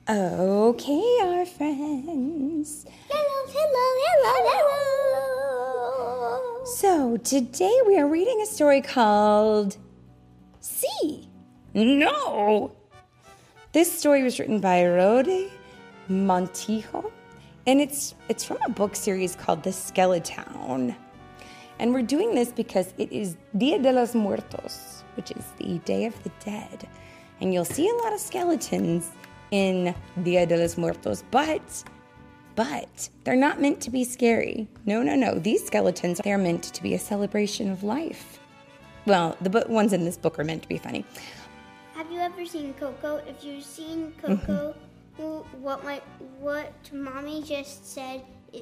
Okay, our friends. Hello. So, today we are reading a story called See. No! This story was written by Rode Montijo, and it's from a book series called The Skeleton. And we're doing this because it is Dia de los Muertos, which is the Day of the Dead. And you'll see a lot of skeletons in Dia de los Muertos, but they're not meant to be scary. No. These skeletons, they're meant to be a celebration of life. Well, the ones in this book are meant to be funny. Have you ever seen Coco? If you've seen Coco, what Mommy just said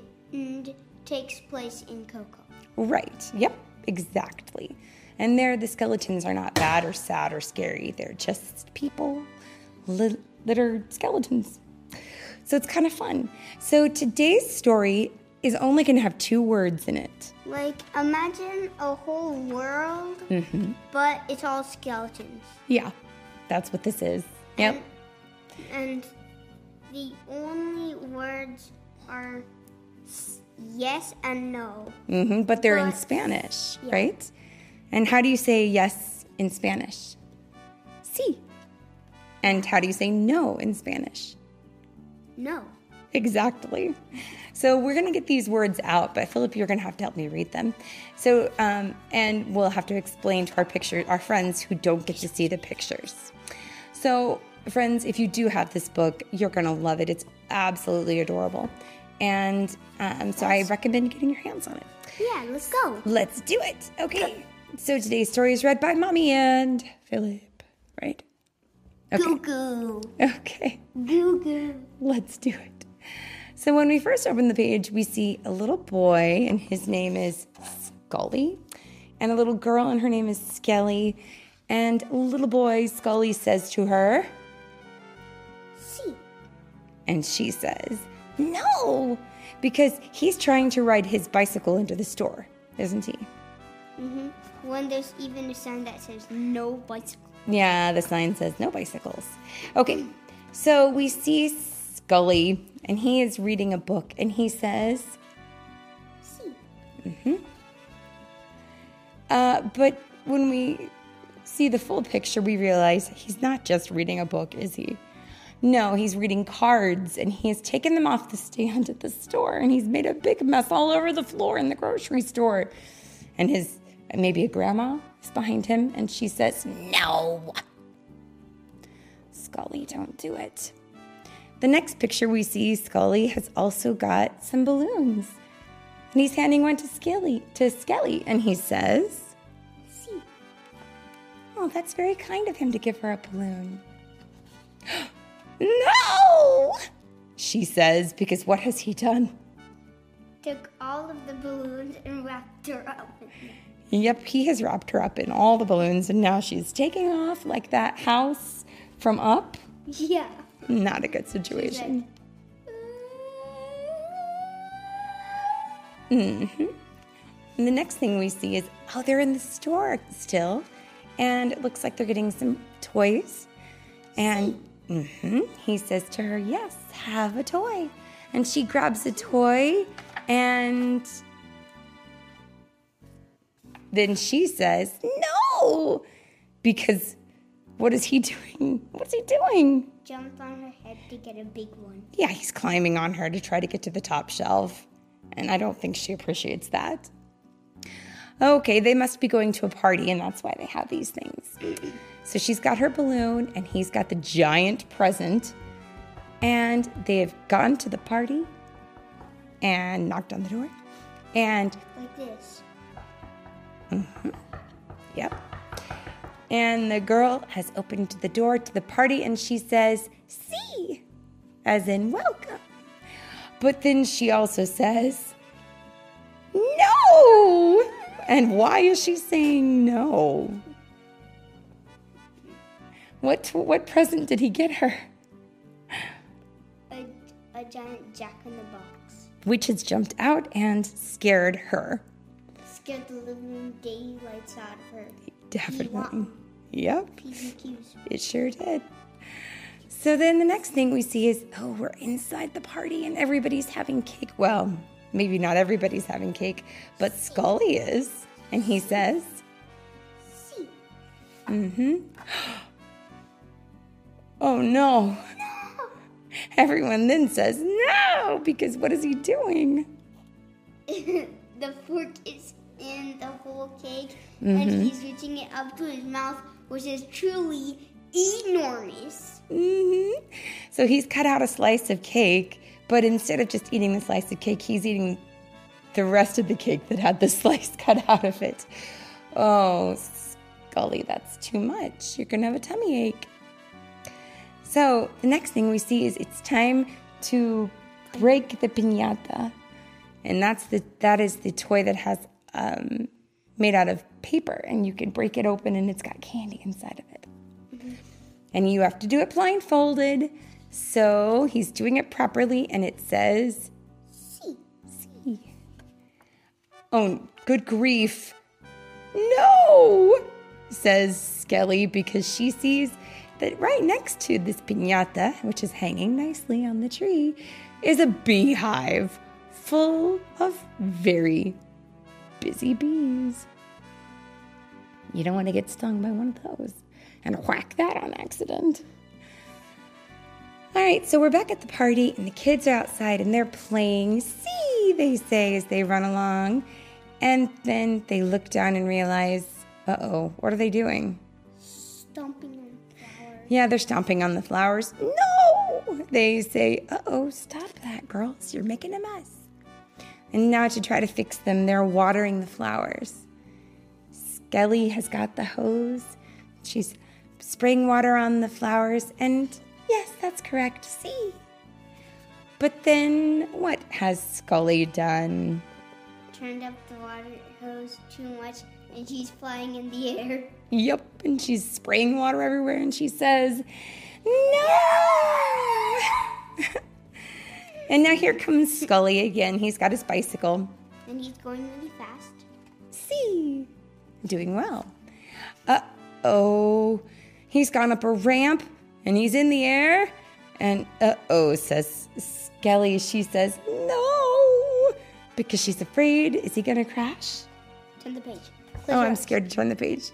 takes place in Coco. Right. Yep. Exactly. And the skeletons are not bad or sad or scary. They're just people that are skeletons. So it's kind of fun. So today's story is only going to have 2 words in it. Like, imagine a whole world, but it's all skeletons. Yeah. That's what this is. Yep. And the only words are yes and no. But they're in Spanish, yeah. right? And how do you say yes in Spanish? Sí. And how do you say no in Spanish? No. Exactly. So we're going to get these words out, but Philip, you're going to have to help me read them. So, and we'll have to explain to our friends who don't get to see the pictures. So, friends, if you do have this book, you're going to love it. It's absolutely adorable. And so I recommend getting your hands on it. Yeah, let's go. Let's do it. Okay. So today's story is read by Mommy and Philip, right? Okay. Goo-goo. Okay. Goo-goo. Let's do it. So when we first open the page, we see a little boy, and his name is Scully, and a little girl, and her name is Skelly. And little boy, Scully, says to her, Sí. and she says, no, because he's trying to ride his bicycle into the store, isn't he? When there's even a sign that says no bicycle. Yeah, the sign says no bicycles. Okay, so we see Scully, and he is reading a book, and he says, Sí. But when we see the full picture, we realize he's not just reading a book, is he? No, he's reading cards, and he has taken them off the stand at the store, and he's made a big mess all over the floor in the grocery store. And maybe a grandma is behind him, and she says, no. Scully, don't do it. The next picture we see, Scully has also got some balloons, and he's handing one to Skelly, and he says, Sí. oh, that's very kind of him to give her a balloon. No! She says, because what has he done? Took all of the balloons and wrapped her up in them. Yep, he has wrapped her up in all the balloons, and now she's taking off like that house from Up. Yeah. Not a good situation. And the next thing we see is, they're in the store still, and it looks like they're getting some toys. And he says to her, yes, have a toy. And she grabs a toy, and then she says, no, because what is he doing? What's he doing? Jumped on her head to get a big one. Yeah, he's climbing on her to try to get to the top shelf, and I don't think she appreciates that. Okay, they must be going to a party, and that's why they have these things. So she's got her balloon, and he's got the giant present, and they've gone to the party and knocked on the door, and Like this. Yep. And the girl has opened the door to the party, and she says, "See," as in welcome. But then she also says, "No." And why is she saying no? What present did he get her? A giant jack-in-the-box. Which has jumped out and scared her. Scared the living daylights out of her. Definitely. Yep. P's and Q's. It sure did. So then the next thing we see is, we're inside the party and everybody's having cake. Well, maybe not everybody's having cake, but Scully is. And he says, Sí. Oh, no. Everyone then says, no, because what is he doing? The fork is in the whole cake, and he's reaching it up to his mouth, which is truly enormous. So he's cut out a slice of cake, but instead of just eating the slice of cake, he's eating the rest of the cake that had the slice cut out of it. Oh, Scully, that's too much. You're going to have a tummy ache. So the next thing we see is it's time to break the piñata. And that is the toy that has made out of paper. And you can break it open and it's got candy inside of it. And you have to do it blindfolded. So he's doing it properly and it says, Sí. Sí. Oh, good grief. No, says Skelly, because she sees that right next to this piñata, which is hanging nicely on the tree, is a beehive full of very busy bees. You don't want to get stung by one of those and whack that on accident. All right, so we're back at the party, and the kids are outside, and they're playing See, they say as they run along. And then they look down and realize, what are they doing? Stomping on flowers. Yeah, they're stomping on the flowers. No! They say, stop that, girls. You're making a mess. And now to try to fix them, they're watering the flowers. Skelly has got the hose. She's spraying water on the flowers. And yes, that's correct. See? But then what has Scully done? Turned up the water hose too much, and she's flying in the air. Yep, and she's spraying water everywhere, and she says, no! And now here comes Scully again. He's got his bicycle. And he's going really fast. See, doing well. He's gone up a ramp, and he's in the air, and says Skelly. She says, no, because she's afraid. Is he going to crash? Turn the page. I'm scared to turn the page.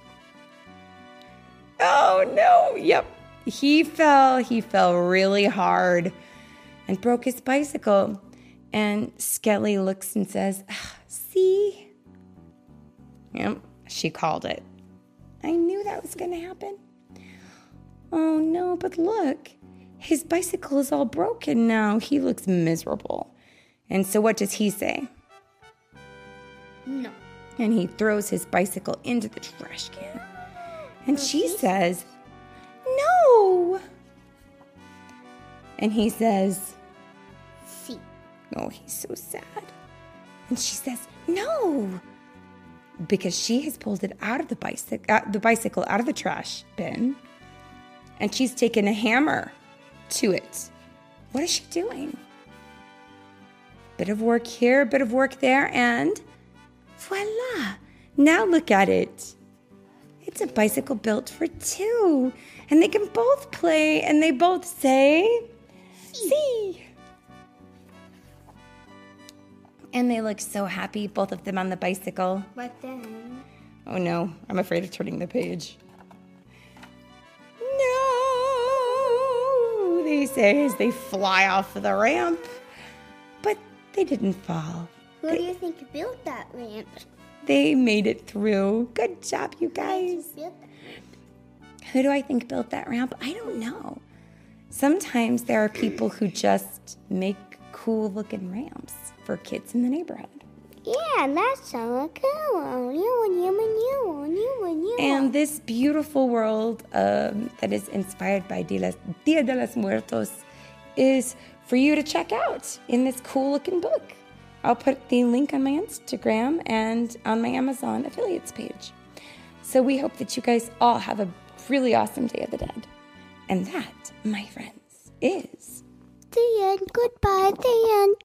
Oh, no. Yep. He fell really hard and broke his bicycle. And Skelly looks and says, see? Yep, she called it. I knew that was going to happen. Oh, no, but look. His bicycle is all broken now. He looks miserable. And so what does he say? No. And he throws his bicycle into the trash can. And she says, no. And he says, Sí. oh, he's so sad. And she says, no. Because she has pulled it out of the bicycle out of the trash bin. And she's taken a hammer to it. What is she doing? Bit of work here, bit of work there, and voila! Now look at it. It's a bicycle built for two. And they can both play, and they both say, see. And they look so happy, both of them on the bicycle. But then... oh no, I'm afraid of turning the page. No, they say as they fly off the ramp. But they didn't fall. Who do you think built that ramp? They made it through. Good job, you guys. Who built that? Who do I think built that ramp? I don't know. Sometimes there are people who just make cool looking ramps for kids in the neighborhood. Yeah, that's so cool. And this beautiful world that is inspired by Dia de los Muertos is for you to check out in this cool looking book. I'll put the link on my Instagram and on my Amazon affiliates page. So we hope that you guys all have a really awesome Day of the Dead. And that, my friends, is the end. Goodbye, the end.